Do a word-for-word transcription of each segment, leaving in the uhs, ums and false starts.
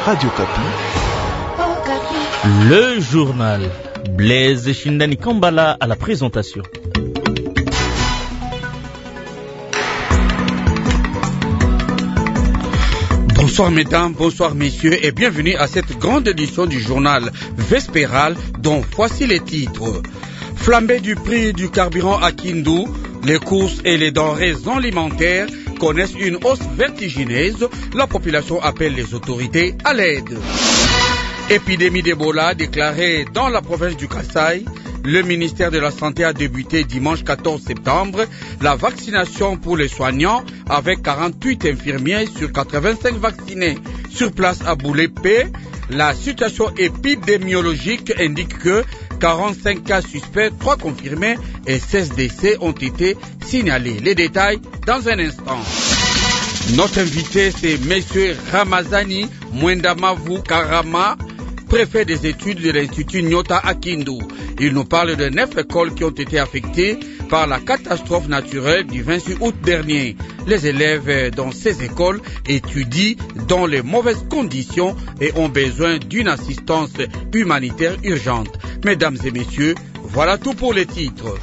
Radio Kapi. Le journal. Blaise Shindani Kambala à la présentation. Bonsoir mesdames, bonsoir messieurs et bienvenue à cette grande édition du journal Vespéral dont voici les titres. Flambée du prix du carburant à Kindu, les courses et les denrées alimentaires connaissent une hausse vertigineuse. La population appelle les autorités à l'aide. Épidémie d'Ebola déclarée dans la province du Kasaï. Le ministère de la Santé a débuté dimanche quatorze septembre la vaccination pour les soignants avec quarante-huit infirmiers sur quatre-vingt-cinq vaccinés. Sur place à Boulepé, la situation épidémiologique indique que quarante-cinq cas suspects, trois confirmés et seize décès ont été signalés. Les détails dans un instant. Notre invité, c'est M. Ramazani Mwendamavu Karama, préfet des études de l'Institut Nyota à Kindu. Il nous parle de neuf écoles qui ont été affectées par la catastrophe naturelle du vingt-six août dernier. Les élèves dans ces écoles étudient dans les mauvaises conditions et ont besoin d'une assistance humanitaire urgente. Mesdames et messieurs, voilà tout pour les titres.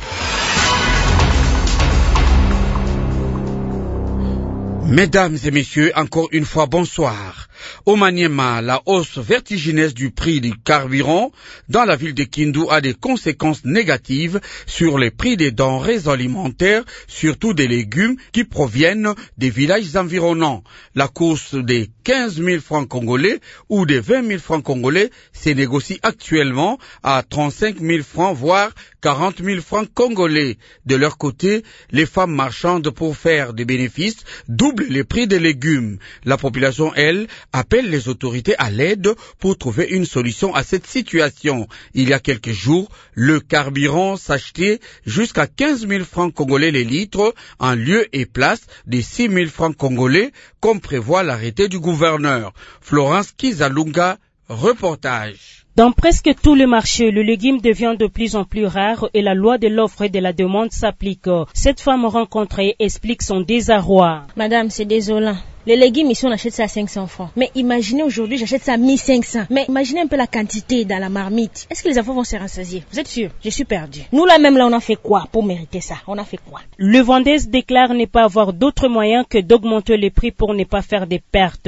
Mesdames et messieurs, encore une fois, bonsoir. Au Maniema, la hausse vertigineuse du prix du carburant dans la ville de Kindu a des conséquences négatives sur les prix des denrées alimentaires, surtout des légumes qui proviennent des villages environnants. La course des quinze mille francs congolais ou des vingt mille francs congolais se négocie actuellement à trente-cinq mille francs, voire quarante mille francs congolais. De leur côté, les femmes marchandes pour faire des bénéfices doublent les prix des légumes. La population, elle, appelle les autorités à l'aide pour trouver une solution à cette situation. Il y a quelques jours, le carburant s'achetait jusqu'à quinze mille francs congolais les litres en lieu et place des six mille francs congolais comme prévoit l'arrêté du gouverneur. Florence Kizalunga, reportage. Dans presque tous les marchés, le légume devient de plus en plus rare et la loi de l'offre et de la demande s'applique. Cette femme rencontrée explique son désarroi. Madame, c'est désolant. Les légumes ici, on achète ça à cinq cents francs. Mais imaginez aujourd'hui, j'achète ça à mille cinq cents. Mais imaginez un peu la quantité dans la marmite. Est-ce que les enfants vont se rassasier? Vous êtes sûr? Je suis perdu. Nous là même là, on a fait quoi pour mériter ça? On a fait quoi? Le vendeuse déclare ne pas avoir d'autre moyen que d'augmenter les prix pour ne pas faire des pertes.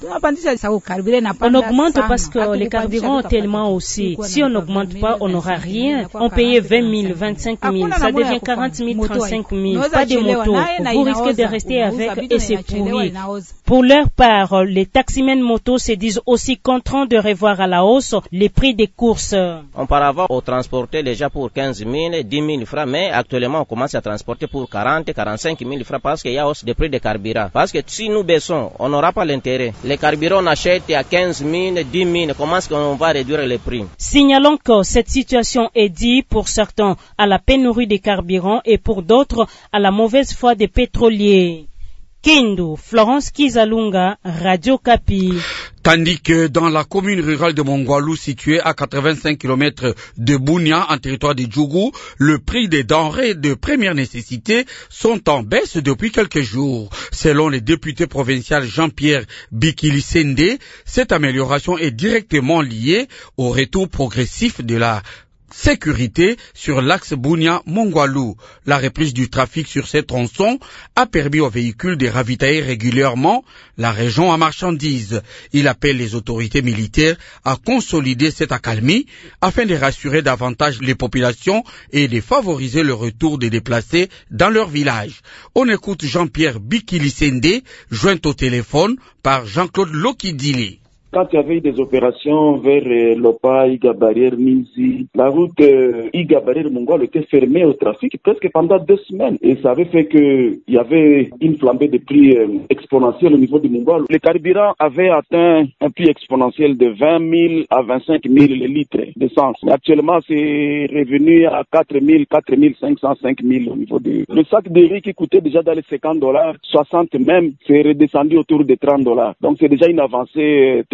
On augmente parce que les carburants ont tellement aussi. Si on n'augmente pas, on n'aura rien. On payait vingt mille, vingt-cinq mille, ça devient quarante mille, trente-cinq mille. Pas de motos. Vous risquez de rester avec et c'est pourri. Pour leur part, les taximens motos se disent aussi contraints de revoir à la hausse les prix des courses. Auparavant, on transportait déjà pour quinze mille, dix mille francs, mais actuellement, on commence à transporter pour quarante, quarante-cinq mille francs parce qu'il y a hausse des prix des carburants. Parce que si nous baissons, on n'aura pas l'intérêt. Les carburants, on achète à quinze mille, dix mille. Comment est-ce qu'on va réduire les prix? Signalons que cette situation est due pour certains à la pénurie des carburants et pour d'autres à la mauvaise foi des pétroliers. Kindu, Florence Kizalunga, Radio Kapi. Tandis que dans la commune rurale de Mongwalu, située à quatre-vingt-cinq kilomètres de Bunia, en territoire de Djougou, le prix des denrées de première nécessité sont en baisse depuis quelques jours. Selon le député provincial Jean-Pierre Bikilisende, cette amélioration est directement liée au retour progressif de la sécurité sur l'axe Bunia-Mongwalu. La reprise du trafic sur ces tronçons a permis aux véhicules de ravitailler régulièrement la région en marchandises. Il appelle les autorités militaires à consolider cette accalmie afin de rassurer davantage les populations et de favoriser le retour des déplacés dans leur village. On écoute Jean-Pierre Bikilisende, joint au téléphone par Jean-Claude Lokidili. Quand il y avait des opérations vers euh, Lopa, Iga Barrière, Minzi, la route euh, Iga Barrière Mongwalu était fermée au trafic presque pendant deux semaines. Et ça avait fait qu'il y avait une flambée de prix euh, exponentielle au niveau du Mongwalu. Le carburant avait atteint un prix exponentiel de vingt mille à vingt-cinq mille le litre d'essence. Mais actuellement, c'est revenu à quatre mille, quatre mille cinq cents, cinq mille au niveau du... Le sac de riz qui coûtait déjà dans les cinquante dollars, soixante même, c'est redescendu autour de trente dollars. Donc c'est déjà une avancée euh, très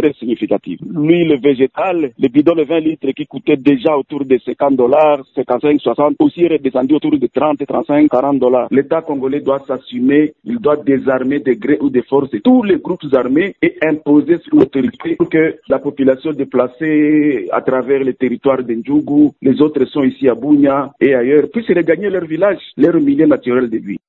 très significative. L'huile végétale, le bidon de vingt litres qui coûtait déjà autour de cinquante dollars, cinquante-cinq, soixante, aussi est redescendu autour de trente, trente-cinq, quarante dollars. L'État congolais doit s'assumer, il doit désarmer de gré ou de force tous les groupes armés et imposer sur l'autorité pour que la population déplacée à travers les territoires d'Ndjougou, les autres sont ici à Bunia et ailleurs, puissent regagner leur village, leur milieu naturel de vie.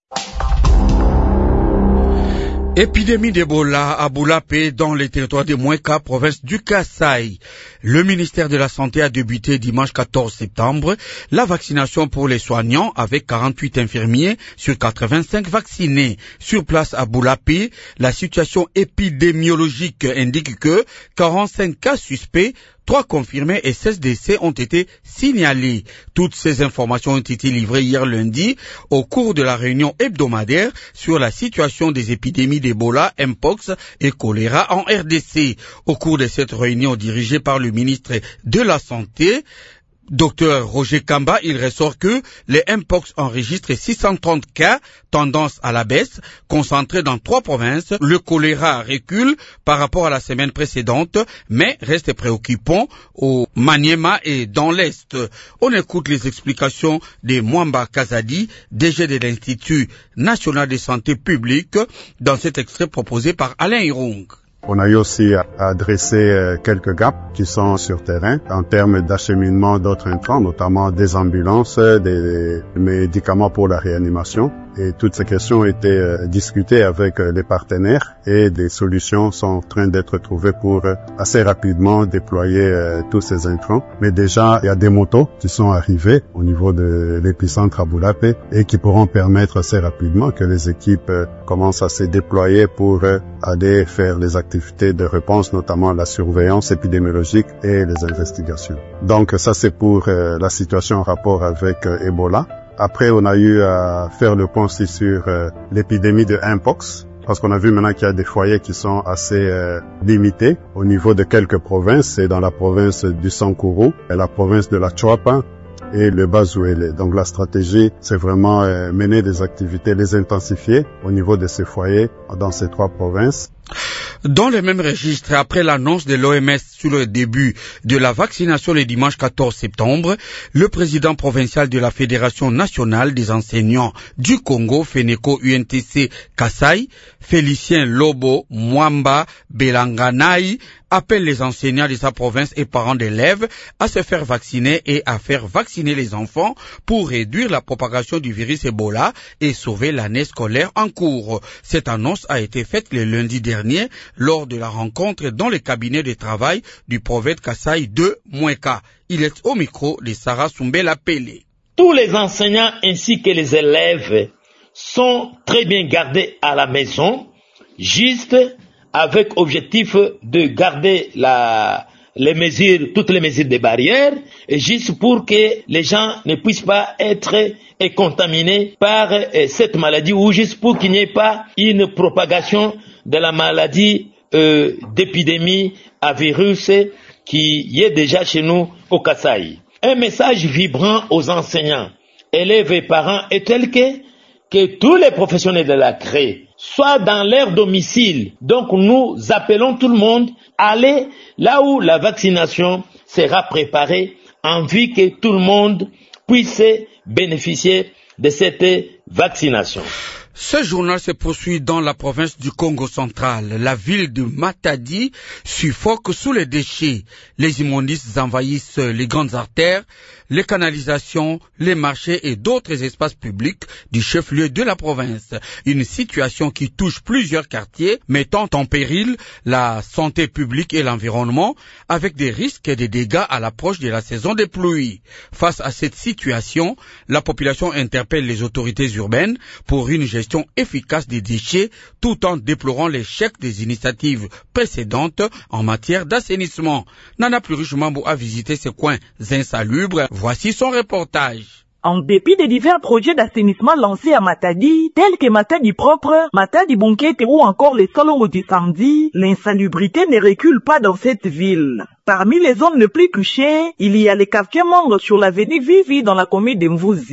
Épidémie d'Ebola à Boulapé dans les territoires de Moueka, province du Kasaï. Le ministère de la Santé a débuté dimanche quatorze septembre la vaccination pour les soignants avec quarante-huit infirmiers sur quatre-vingt-cinq vaccinés. Sur place à Boulapé, la situation épidémiologique indique que quarante-cinq cas suspects, trois confirmés et seize décès ont été signalés. Toutes ces informations ont été livrées hier lundi au cours de la réunion hebdomadaire sur la situation des épidémies d'Ebola, Mpox et choléra en R D C. Au cours de cette réunion dirigée par le ministre de la Santé, Docteur Roger Kamba, il ressort que les Mpox enregistrent six cent trente cas, tendance à la baisse, concentrés dans trois provinces. Le choléra recule par rapport à la semaine précédente, mais reste préoccupant au Maniema et dans l'Est. On écoute les explications de Mwamba Kazadi, D G de l'Institut national de santé publique, dans cet extrait proposé par Alain Hirung. On a eu aussi adressé quelques gaps qui sont sur terrain en termes d'acheminement d'autres intrants, notamment des ambulances, des médicaments pour la réanimation. Et toutes ces questions ont été euh, discutées avec euh, les partenaires et des solutions sont en train d'être trouvées pour euh, assez rapidement déployer euh, tous ces intrants. Mais déjà, il y a des motos qui sont arrivées au niveau de l'épicentre à Boulapé et qui pourront permettre assez rapidement que les équipes euh, commencent à se déployer pour euh, aller faire les activités de réponse, notamment la surveillance épidémiologique et les investigations. Donc ça, c'est pour euh, la situation en rapport avec euh, Ebola. Après, on a eu à faire le point aussi sur euh, l'épidémie de Mpox, parce qu'on a vu maintenant qu'il y a des foyers qui sont assez euh, limités au niveau de quelques provinces. C'est dans la province du Sankuru, et la province de la Chouapa et le Bazouélé. Donc la stratégie, c'est vraiment euh, mener des activités, les intensifier au niveau de ces foyers dans ces trois provinces. Dans le même registre, après l'annonce de l'O M S sur le début de la vaccination le dimanche quatorze septembre, le président provincial de la Fédération nationale des enseignants du Congo, FENECO U N T C Kasaï, Félicien Lobo Mwamba Belanganaï, appelle les enseignants de sa province et parents d'élèves à se faire vacciner et à faire vacciner les enfants pour réduire la propagation du virus Ebola et sauver l'année scolaire en cours. Cette annonce a été faite le lundi dernier lors de la rencontre dans le cabinet de travail du prophète Kasaï de Moueka. Il est au micro de Sarah Soumbela Pelé. Tous les enseignants ainsi que les élèves sont très bien gardés à la maison, juste avec objectif de garder la, les mesures, toutes les mesures de barrières, et juste pour que les gens ne puissent pas être contaminés par euh, cette maladie, ou juste pour qu'il n'y ait pas une propagation de la maladie euh, d'épidémie à virus qui est déjà chez nous au Kasaï. Un message vibrant aux enseignants, élèves et parents est tel que, que tous les professionnels de la C R E soient dans leur domicile. Donc nous appelons tout le monde à aller là où la vaccination sera préparée en vue que tout le monde puisse bénéficier de cette vaccination. Ce journal se poursuit dans la province du Congo central. La ville de Matadi suffoque sous les déchets. Les immondices envahissent les grandes artères, les canalisations, les marchés et d'autres espaces publics du chef-lieu de la province. Une situation qui touche plusieurs quartiers, mettant en péril la santé publique et l'environnement, avec des risques et des dégâts à l'approche de la saison des pluies. Face à cette situation, la population interpelle les autorités urbaines pour une gestion efficace des déchets, tout en déplorant l'échec des initiatives précédentes en matière d'assainissement. Nana Plurish Mambo a visité ces coins insalubres. Voici son reportage. En dépit des divers projets d'assainissement lancés à Matadi, tels que Matadi propre, Matadi Bonkete ou encore les Solongo d'Isandi, l'insalubrité ne recule pas dans cette ville. Parmi les zones les plus touchées, il y a les quartiers membres sur l'avenue Vivi dans la commune de Mvuzi.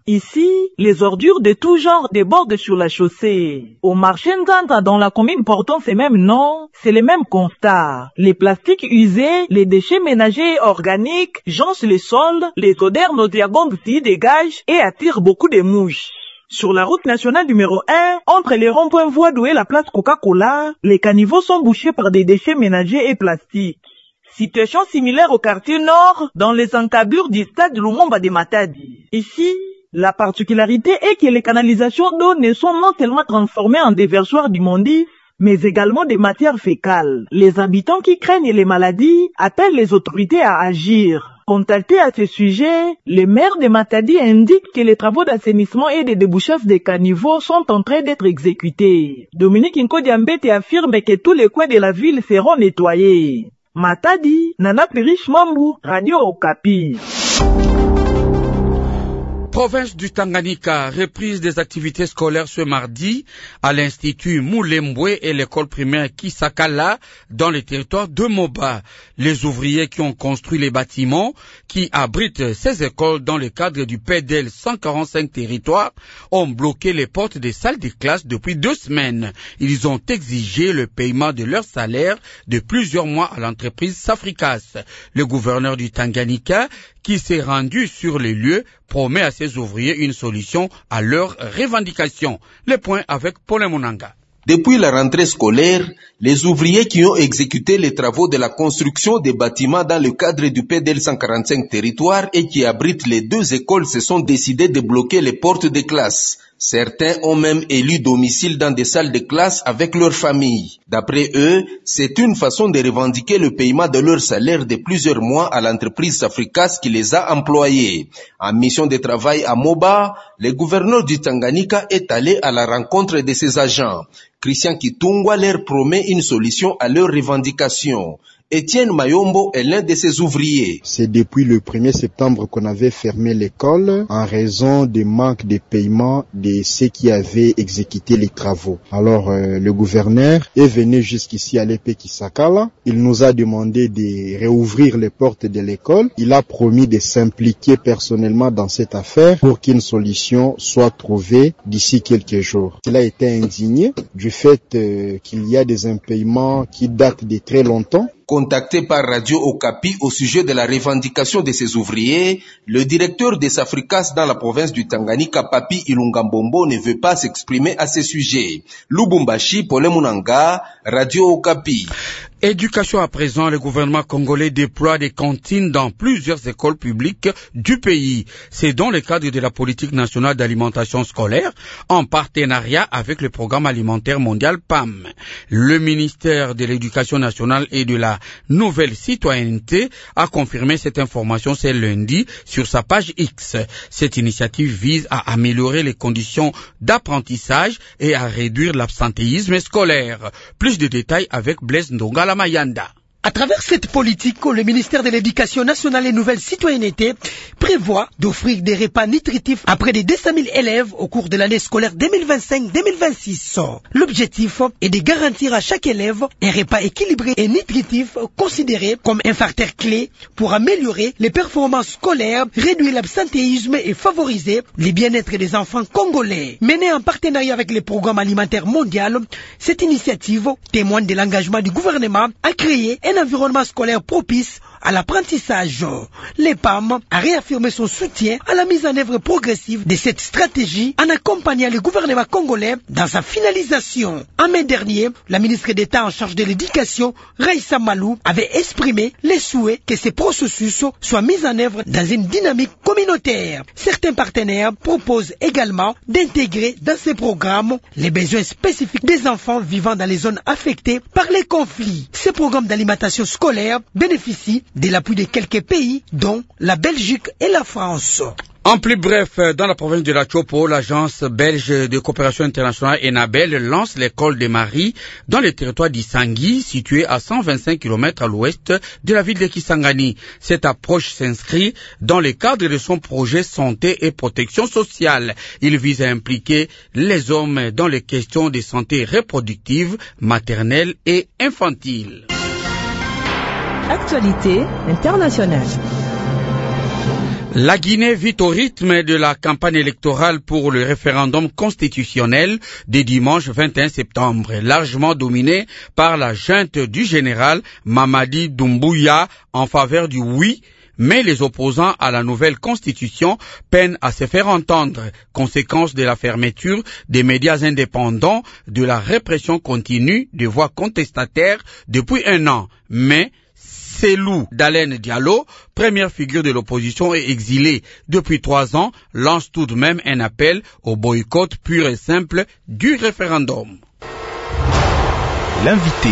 Ici, les ordures de tout genre débordent sur la chaussée. Au marché Nzanza, dans la commune portant ces mêmes noms, c'est le même constat. Les plastiques usés, les déchets ménagers et organiques jonchent les sols, les odeurs nauséabondes s'y dégagent et attirent beaucoup de mouches. Sur la route nationale numéro un, entre les ronds-points Voadou et la place Coca-Cola, les caniveaux sont bouchés par des déchets ménagers et plastiques. Situation similaire au quartier nord, dans les encablures du stade Lumumba de Matadi. Ici, la particularité est que les canalisations d'eau ne sont non seulement transformées en déversoirs d'immondices, mais également des matières fécales. Les habitants qui craignent les maladies appellent les autorités à agir. Contacté à ce sujet, le maire de Matadi indique que les travaux d'assainissement et de débouchage des caniveaux sont en train d'être exécutés. Dominique Nkodiambete affirme que tous les coins de la ville seront nettoyés. Matadi, Nana Pirish Mambu, Radio Okapi. Province du Tanganyika, reprise des activités scolaires ce mardi à l'Institut Moulembwe et l'école primaire Kisakala dans le territoire de Moba. Les ouvriers qui ont construit les bâtiments qui abritent ces écoles dans le cadre du P D L cent quarante-cinq territoires ont bloqué les portes des salles de classe depuis deux semaines. Ils ont exigé le paiement de leur salaire de plusieurs mois à l'entreprise Safricas. Le gouverneur du Tanganyika, qui s'est rendu sur les lieux, promet à ses ouvriers une solution à leurs revendications. Les points avec Paul Monanga. Depuis la rentrée scolaire, les ouvriers qui ont exécuté les travaux de la construction des bâtiments dans le cadre du P D L cent quarante-cinq territoires et qui abritent les deux écoles se sont décidés de bloquer les portes des classes. Certains ont même élu domicile dans des salles de classe avec leurs familles. D'après eux, c'est une façon de revendiquer le paiement de leur salaire de plusieurs mois à l'entreprise Safricas qui les a employés. En mission de travail à Moba, le gouverneur du Tanganyika est allé à la rencontre de ses agents. Christian Kitungwa leur promet une solution à leurs revendications. Étienne Mayombo est l'un de ses ouvriers. C'est depuis le premier septembre qu'on avait fermé l'école en raison du manque de paiement de ceux qui avaient exécuté les travaux. Alors euh, le gouverneur est venu jusqu'ici à l'E P Kisakala. Il nous a demandé de réouvrir les portes de l'école. Il a promis de s'impliquer personnellement dans cette affaire pour qu'une solution soit trouvée d'ici quelques jours. Il a été indigné du fait euh, qu'il y a des impaiements qui datent de très longtemps. Contacté par Radio Okapi au sujet de la revendication de ses ouvriers, le directeur des Safricas dans la province du Tanganyika, Papi Ilungambombo, ne veut pas s'exprimer à ce sujet. Lubumbashi, Paul Munanga, Radio Okapi. Éducation à présent, le gouvernement congolais déploie des cantines dans plusieurs écoles publiques du pays. C'est dans le cadre de la politique nationale d'alimentation scolaire, en partenariat avec le programme alimentaire mondial P A M. Le ministère de l'Éducation nationale et de la nouvelle citoyenneté a confirmé cette information ce lundi sur sa page X. Cette initiative vise à améliorer les conditions d'apprentissage et à réduire l'absentéisme scolaire. Plus de détails avec Blaise Ndongala Mayanda. À travers cette politique, le ministère de l'Éducation nationale et Nouvelle Citoyenneté prévoit d'offrir des repas nutritifs à près de deux cent mille élèves au cours de l'année scolaire deux mille vingt-cinq deux mille vingt-six. L'objectif est de garantir à chaque élève un repas équilibré et nutritif considéré comme un facteur clé pour améliorer les performances scolaires, réduire l'absentéisme et favoriser le bien-être des enfants congolais. Menée en partenariat avec le programme alimentaire mondial, cette initiative témoigne de l'engagement du gouvernement à créer un environnement scolaire propice à l'apprentissage. Le P A M a réaffirmé son soutien à la mise en œuvre progressive de cette stratégie en accompagnant le gouvernement congolais dans sa finalisation. En mai dernier, la ministre d'État en charge de l'éducation, Raissa Malou, avait exprimé les souhaits que ces processus soient mis en œuvre dans une dynamique communautaire. Certains partenaires proposent également d'intégrer dans ces programmes les besoins spécifiques des enfants vivant dans les zones affectées par les conflits. Ces programmes d'alimentation scolaire bénéficient de l'appui de quelques pays, dont la Belgique et la France. En plus bref, dans la province de la Chopo, l'agence belge de coopération internationale ENABEL lance l'école des Maris dans le territoire d'Isangui, situé à cent vingt-cinq kilomètres à l'ouest de la ville de Kisangani. Cette approche s'inscrit dans le cadre de son projet santé et protection sociale. Il vise à impliquer les hommes dans les questions de santé reproductive, maternelle et infantile. Actualité internationale. La Guinée vit au rythme de la campagne électorale pour le référendum constitutionnel de dimanche vingt et un septembre, largement dominé par la junte du général Mamadi Doumbouya en faveur du oui, mais les opposants à la nouvelle constitution peinent à se faire entendre, conséquence de la fermeture des médias indépendants, de la répression continue de voix contestataires depuis un an. Mais Selou Dalen Diallo, première figure de l'opposition et exilé depuis trois ans, lance tout de même un appel au boycott pur et simple du référendum. L'invité.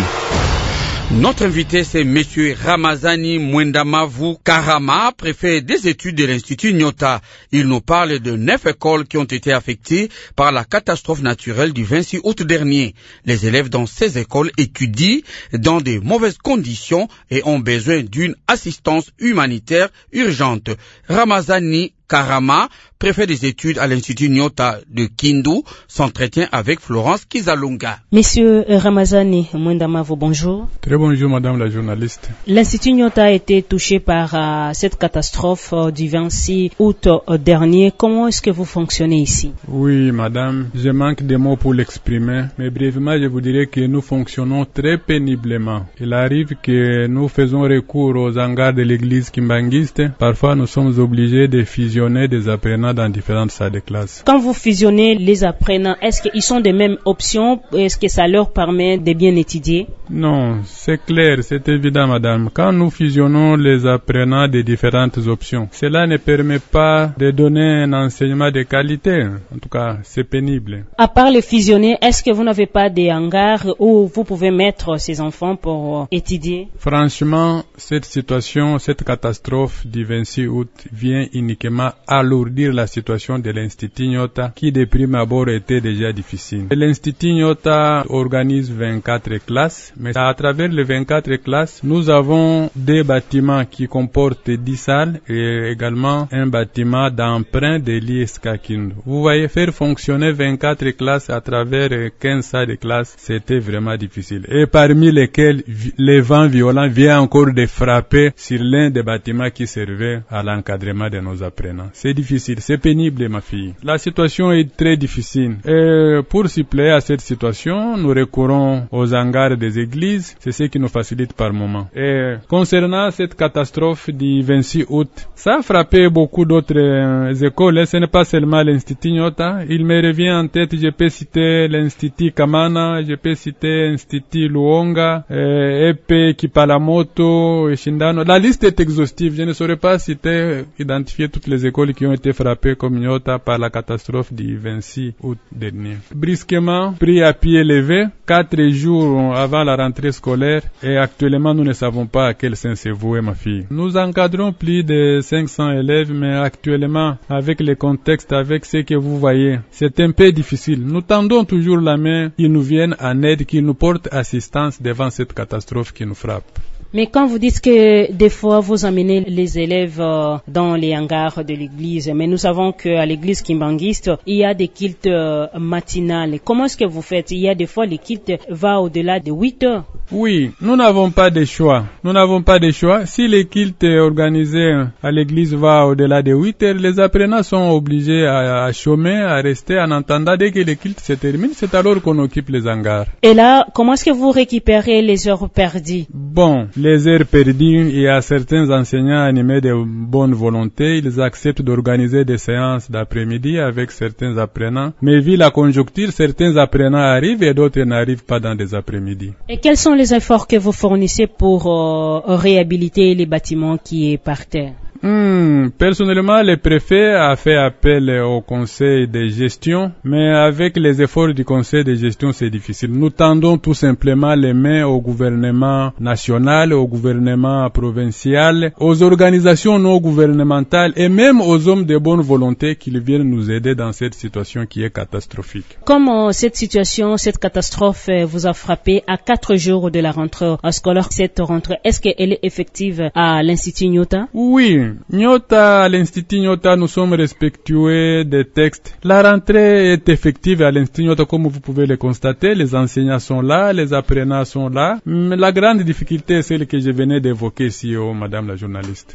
Notre invité, c'est M. Ramazani Mwendamavu Karama, préfet des études de l'Institut Nyota. Il nous parle de neuf écoles qui ont été affectées par la catastrophe naturelle du vingt-six août dernier. Les élèves dans ces écoles étudient dans de mauvaises conditions et ont besoin d'une assistance humanitaire urgente. Ramazani Karama, préfet des études à l'Institut Nyota de Kindu, s'entretient avec Florence Kizalunga. Monsieur Ramazani Mwendamavu, bonjour. Très bonjour, madame la journaliste. L'Institut Nyota a été touché par euh, cette catastrophe euh, du vingt-six août euh, dernier. Comment est-ce que vous fonctionnez ici? Oui, madame, je manque de mots pour l'exprimer, mais brièvement, je vous dirais que nous fonctionnons très péniblement. Il arrive que nous faisons recours aux hangars de l'église kimbangiste. Parfois, nous sommes obligés de fusionner des apprenants dans différentes salles de classe. Quand vous fusionnez les apprenants, est-ce qu'ils sont des mêmes options? Est-ce que ça leur permet de bien étudier? Non, c'est clair, c'est évident, madame. Quand nous fusionnons les apprenants des différentes options, cela ne permet pas de donner un enseignement de qualité. En tout cas, c'est pénible. À part le fusionner, est-ce que vous n'avez pas des hangars où vous pouvez mettre ces enfants pour étudier? Franchement, cette situation, cette catastrophe du vingt-six août vient uniquement alourdir la situation de l'Institut Nyota qui de prime abord était déjà difficile. L'Institut Nyota organise vingt-quatre classes, mais à travers les vingt-quatre classes, nous avons des bâtiments qui comportent dix salles et également un bâtiment d'emprunt de l'I S K Kindu. Vous voyez, faire fonctionner vingt-quatre classes à travers quinze salles de classe, c'était vraiment difficile. Et parmi lesquels les vents violents viennent encore de frapper sur l'un des bâtiments qui servait à l'encadrement de nos apprenants. C'est difficile, c'est pénible, ma fille. La situation est très difficile. Et pour suppléer à cette situation, nous recourons aux hangars des églises. C'est ce qui nous facilite par moment. Et concernant cette catastrophe du vingt-six août, ça a frappé beaucoup d'autres euh, écoles. Ce n'est pas seulement l'Institut Nyota. Il me revient en tête, je peux citer l'Institut Kamana, je peux citer l'Institut Luonga, euh, E P Kipalamoto, et Shindano. La liste est exhaustive. Je ne saurais pas citer, identifier toutes les écoles qui ont été frappées comme Nyota par la catastrophe du vingt-six août dernier. Brusquement, pris à pied levé, quatre jours avant la rentrée scolaire, et actuellement nous ne savons pas à quel sens c'est voué, ma fille. Nous encadrons plus de cinq cents élèves, mais actuellement, avec le contexte, avec ce que vous voyez, c'est un peu difficile. Nous tendons toujours la main qu'ils nous viennent en aide, qu'ils nous portent assistance devant cette catastrophe qui nous frappe. Mais quand vous dites que des fois vous amenez les élèves euh, dans les hangars de l'église, mais nous savons qu'à l'église kimbangiste, il y a des cultes euh, matinales. Comment est-ce que vous faites? Il y a des fois les cultes vont au-delà de huit heures. Oui, nous n'avons pas de choix. Nous n'avons pas de choix. Si les cultes organisés à l'église va au-delà de huit heures, les apprenants sont obligés à, à chômer, à rester en attendant. Dès que les cultes se terminent, c'est alors qu'on occupe les hangars. Et là, comment est-ce que vous récupérez les heures perdues? Bon, les heures perdues, il y a certains enseignants animés de bonne volonté, ils acceptent d'organiser des séances d'après-midi avec certains apprenants. Mais vu la conjoncture, certains apprenants arrivent et d'autres n'arrivent pas dans des après-midi. Et quels sont les efforts que vous fournissez pour euh, réhabiliter les bâtiments qui est par terre? Hmm, personnellement, le préfet a fait appel au conseil de gestion, mais avec les efforts du conseil de gestion, c'est difficile. Nous tendons tout simplement les mains au gouvernement national, au gouvernement provincial, aux organisations non gouvernementales et même aux hommes de bonne volonté qui viennent nous aider dans cette situation qui est catastrophique. Comment cette situation, cette catastrophe vous a frappé à quatre jours de la rentrée scolaire? Cette rentrée, est-ce qu'elle est effective à l'Institut Nyota? Oui. Nyota, à l'Institut Nyota, nous sommes respectueux des textes. La rentrée est effective à l'Institut Nyota, comme vous pouvez le constater. Les enseignants sont là, les apprenants sont là. Mais la grande difficulté est celle que je venais d'évoquer ici, oh, madame la journaliste.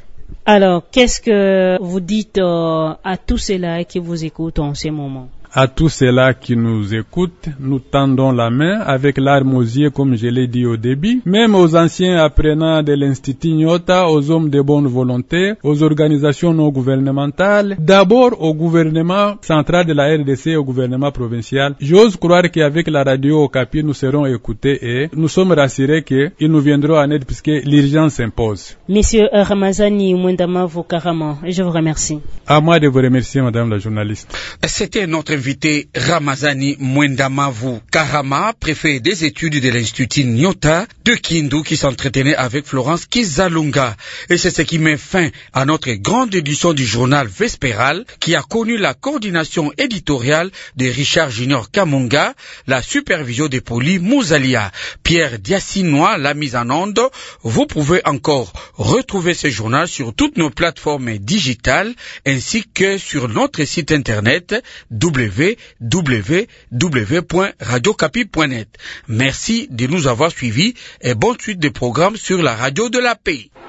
Alors, qu'est-ce que vous dites euh, à tous ceux-là qui vous écoutent en ce moment? À tous ceux-là qui nous écoutent, nous tendons la main avec l'arme aux yeux, comme je l'ai dit au début, même aux anciens apprenants de l'Institut Nyota, aux hommes de bonne volonté, aux organisations non gouvernementales, d'abord au gouvernement central de la R D C et au gouvernement provincial. J'ose croire qu'avec la radio Okapi, nous serons écoutés et nous sommes rassurés qu'ils nous viendront en aide puisque l'urgence s'impose. Monsieur Ramazani Mwendamavu Karama, je vous remercie. À moi de vous remercier, madame la journaliste. C'était notre invité Ramazani Mwendamavu Karama, préfet des études de l'Institut Nyota de Kindu, qui s'entretenait avec Florence Kizalunga. Et c'est ce qui met fin à notre grande édition du journal Vespéral, qui a connu la coordination éditoriale de Richard Junior Kamunga, la supervision de Poli Mouzalia, Pierre Diacinois, la mise en onde. Vous pouvez encore retrouver ce journal sur toutes nos plateformes digitales ainsi que sur notre site internet w w w point radio capi point net. Merci de nous avoir suivis et bonne suite des programmes sur la radio de la paix.